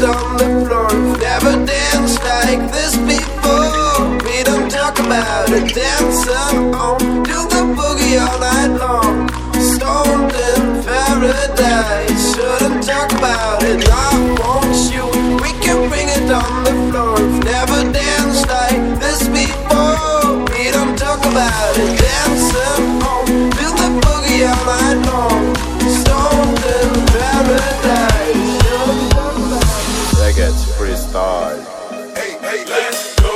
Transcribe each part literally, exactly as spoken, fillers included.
on the floor. We've never danced like this before. We don't talk about it, dancing on, do the boogie all night long. Stoned in paradise, shouldn't talk about it. I want you, we can bring it on the floor. We've never danced like this before. We don't talk about it, dancing on, do the boogie all night long. Stoned in paradise, shouldn't talk about it. Reggae freestyle. Hey, hey, let's go.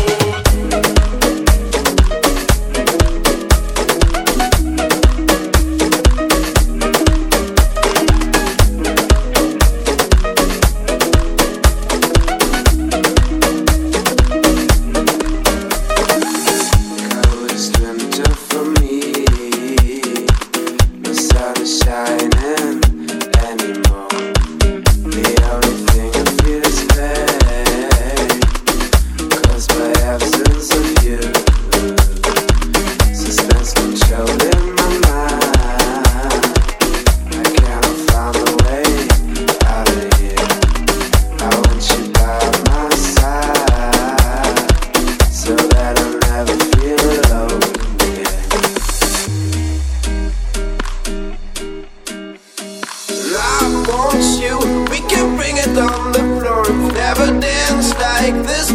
Like this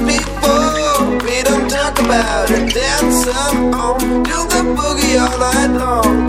before, we don't talk about it, dancing on, do the boogie all night long.